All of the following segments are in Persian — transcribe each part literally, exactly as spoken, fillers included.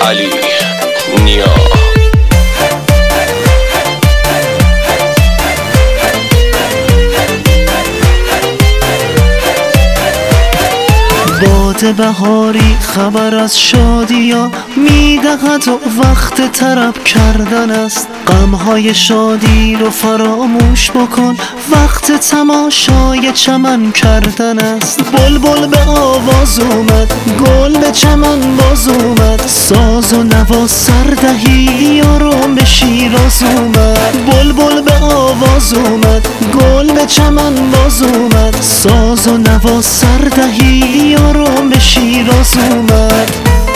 علی نیا. باد بهاری خبر از شادیا میدهد و وقت طرب کردن است. غمهای شادی رو فراموش بکن، وقت تماشای چمن کردن است. بلبل به آواز اومد، گل به چمن باز اومد، ساز و نوا سردهی یارم به شیراز اومد. بلبل به آواز اومد، گل به چمن باز اومد، ساز و نوا سردهی یارم به شیراز اومد.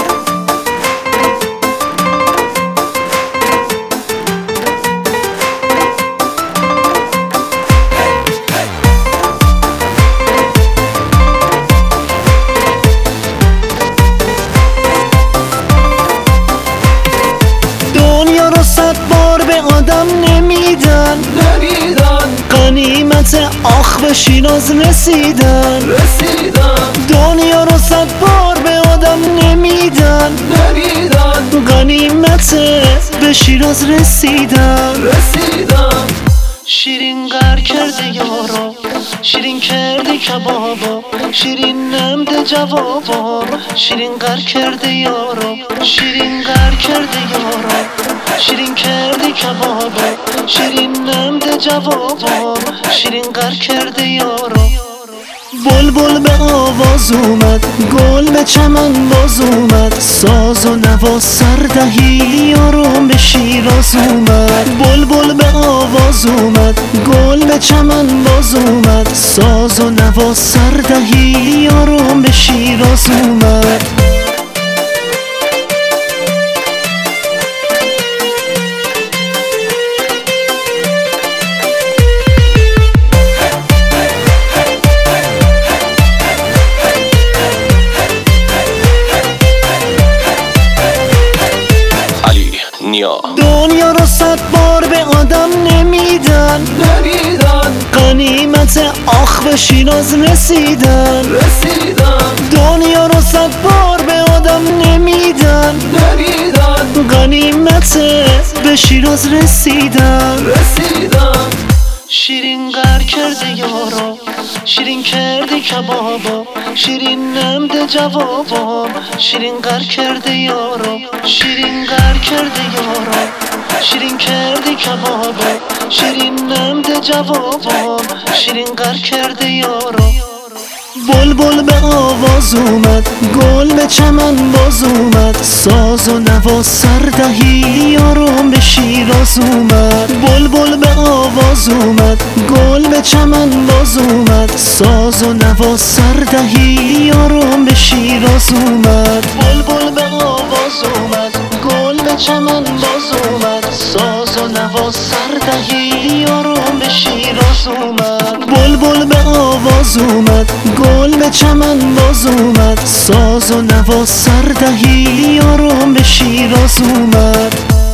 دنیا رو صد بار به آدم نمیدن نمیدن غنیمت آخ به شیراز رسیدن رسیدن دنیا رو صد بار به آدم نمیدن نمیدن غنیمت به شیراز رسیدن رسیدن شیرین غر کرده یارو، شیرین کرده کبابا، شیرین نمده جوابا. شیرین غر کرده یارو، شیرین غر کرده یارو، شیرین کرده کبابا، شیرین نمده جوابا. شیرین غر کرده یارو. بلبل به آواز اومد، گل به چمن باز اومد، ساز و نوا سردهی یارم به شیراز اومد. بلبل به آواز اومد، گل به چمن باز اومد، ساز و نوا سردهی یارم به شیراز اومد. دنیا رو صد بار به آدم نمیدن نمیدن غنیمت آخ به شیراز رسیدن رسیدن دنیا رو صد بار به آدم نمیدن نمیدن غنیمت به شیراز رسیدن رسیدن شیرین غر کرده یارو، شیرین کرده کبابا، شیرین نمده جوابا. شیرین غر کرده یارو، شیرین غر کرده یارو، شیرین کرده کبابا، شیرین نمده جوابا. شیرین غر کرده یارو. بلبل به آواز اومد، گل به چمن باز اومد، ساز و نوا سردهی یارم به شیراز اومد. بلبل به آواز اومد، گل به چمن باز اومد، ساز و نوا سردهی یارم به شیراز اومد. بلبل به آواز اومد، گل به چمن باز اومد، ساز و نوا سردهی یارم به شیراز اومد. بلبل به آواز اومد، گل به چمن باز اومد، ساز و نوا سردهی یارم به شیراز اومد.